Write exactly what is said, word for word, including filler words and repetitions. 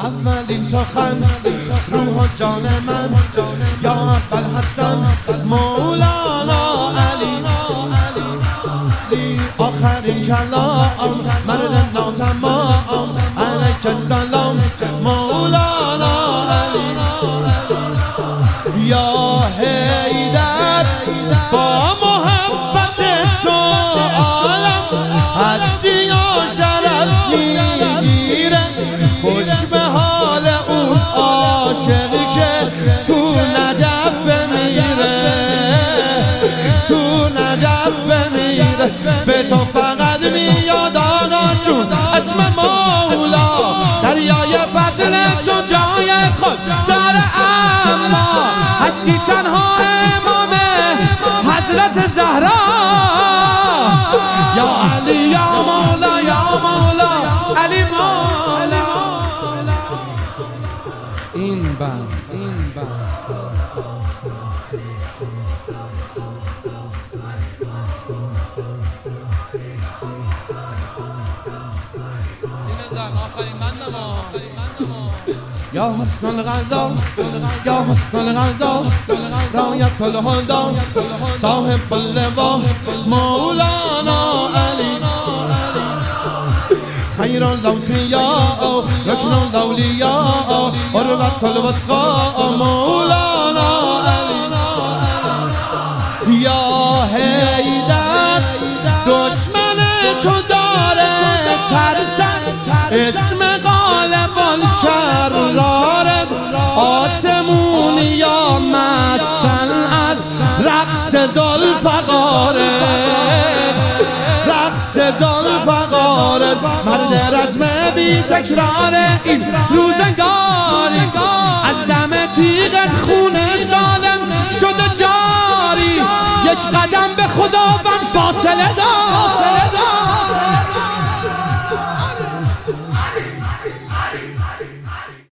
اولین سخن روح جان من یا اول حسن مولانا علی، آخرین کلام مرد ناتمام علیک السلام مولانا علی. یا حیدر با محبت تو عالم هستی و شرف میگیره، خوش به حال اون عاشقی که تو نجف بمیره، تو نجف بمیره. به تو فقط میاد آقا جون اسم مولا، دریای فضل تو جای خود داره، اما هستی تنها امام حضرت زهرا. یا علی یا مولا یا مولا علی مولا. این بس این بس یا حسن الغذا یا حسن الغذا رایت الهدى صاحب اللوا مولانا علی، خیر الاوصیاء رکن الاولیاء عروة الوثقا مولانا علی. یا حیدر دشمن تو داره ترسد، اسم غالب الشراره، آسمونی یا مستن از رقص ذوالفقاره، رقص ذوالفقاره. مرد رزم بی تکرار این روزگاری، از دم تیغت خون ظالم شده جاری، یک قدم به خداوند فاصله دار.